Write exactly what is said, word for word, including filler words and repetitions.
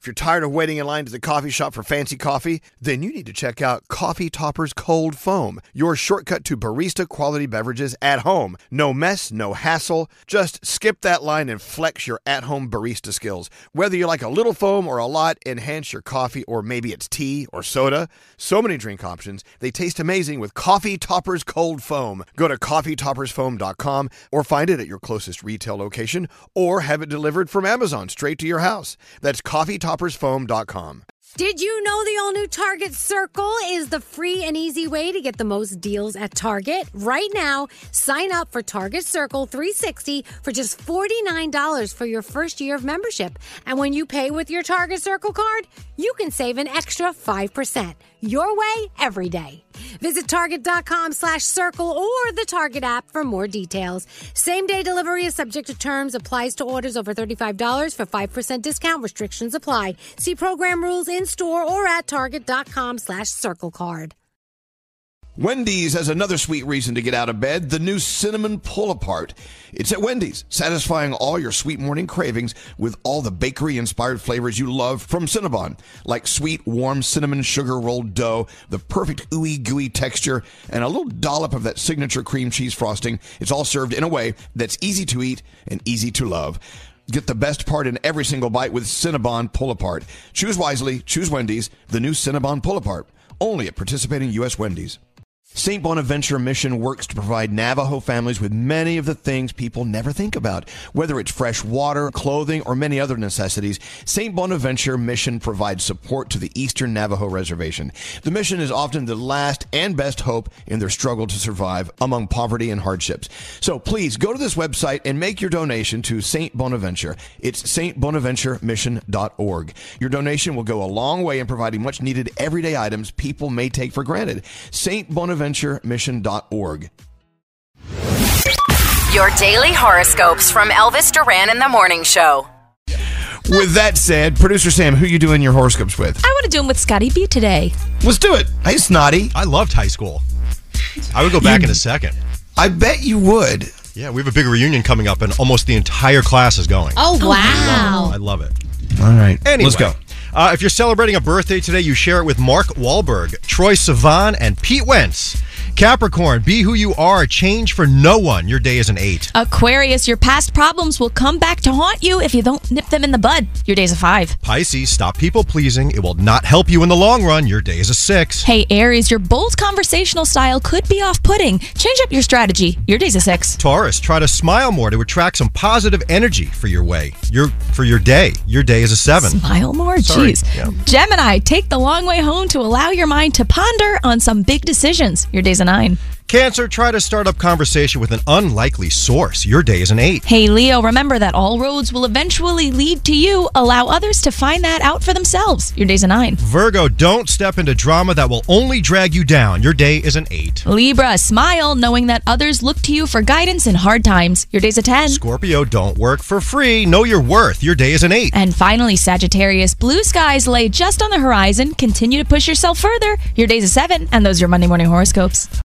If you're tired of waiting in line to the coffee shop for fancy coffee, then you need to check out Coffee Topper's Cold Foam, your shortcut to barista quality beverages at home. No mess, no hassle. Just skip that line and flex your at-home barista skills. Whether you like a little foam or a lot, enhance your coffee, or maybe it's tea or soda. So many drink options. They taste amazing with Coffee Topper's Cold Foam. Go to coffee toppers foam dot com or find it at your closest retail location or have it delivered from Amazon straight to your house. That's coffee toppers foam dot com. Did you know the all-new Target Circle is the free and easy way to get the most deals at Target? Right now, sign up for Target Circle three sixty for just forty-nine dollars for your first year of membership. And when you pay with your Target Circle card, you can save an extra five percent. Your way, every day. Visit target.com slash circle or the Target app for more details. Same-day delivery is subject to terms. Applies to orders over thirty-five dollars for five percent discount. Restrictions apply. See program rules in-store or at target.com slash circle card. Wendy's has another sweet reason to get out of bed, the new Cinnamon Pull-Apart. It's at Wendy's, satisfying all your sweet morning cravings with all the bakery-inspired flavors you love from Cinnabon, like sweet, warm cinnamon sugar rolled dough, the perfect ooey gooey texture, and a little dollop of that signature cream cheese frosting. It's all served in a way that's easy to eat and easy to love. Get the best part in every single bite with Cinnabon Pull-Apart. Choose wisely, choose Wendy's, the new Cinnabon Pull-Apart. Only at participating U S Wendy's. Saint Bonaventure Mission works to provide Navajo families with many of the things people never think about. Whether it's fresh water, clothing, or many other necessities, Saint Bonaventure Mission provides support to the Eastern Navajo Reservation. The mission is often the last and best hope in their struggle to survive among poverty and hardships. So please go to this website and make your donation to Saint Bonaventure. It's saint bonaventure mission dot org. Your donation will go a long way in providing much needed everyday items people may take for granted. Saint Bonaventure mission dot org. Your daily horoscopes from Elvis Duran in the Morning Show. With that said, producer Sam, who you doing your horoscopes with? I want to do them with Scotty B today. Let's do it. Hey, Snotty. I loved high school. I would go back you, in a second. I bet you would. Yeah, we have a big reunion coming up, and almost the entire class is going. Oh, wow. I love it. All right. Anyway, let's go. Uh, if you're celebrating a birthday today, you share it with Mark Wahlberg, Troye Sivan, and Pete Wentz. Capricorn, be who you are. Change for no one. Your day is an eight. Aquarius, your past problems will come back to haunt you if you don't nip them in the bud. Your day's a five. Pisces, stop people pleasing. It will not help you in the long run. Your day is a six. Hey, Aries, your bold conversational style could be off-putting. Change up your strategy. Your day's a six. Taurus, try to smile more to attract some positive energy for your way. Your for your day. Your day is a seven. Smile more? Sorry. Jeez. Yeah. Gemini, take the long way home to allow your mind to ponder on some big decisions. Your day's a nine. Cancer, try to start up conversation with an unlikely source. Your day is an eight. Hey, Leo, remember that all roads will eventually lead to you. Allow others to find that out for themselves. Your day's a nine. Virgo, don't step into drama that will only drag you down. Your day is an eight. Libra, smile knowing that others look to you for guidance in hard times. Your day's a ten. Scorpio, don't work for free. Know your worth. Your day is an eight. And finally, Sagittarius, blue skies lay just on the horizon. Continue to push yourself further. Your day's a seven. And those are your Monday morning horoscopes.